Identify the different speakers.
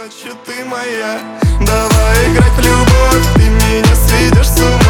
Speaker 1: Значит, ты моя. Давай играть в любовь, ты меня сведешь с ума.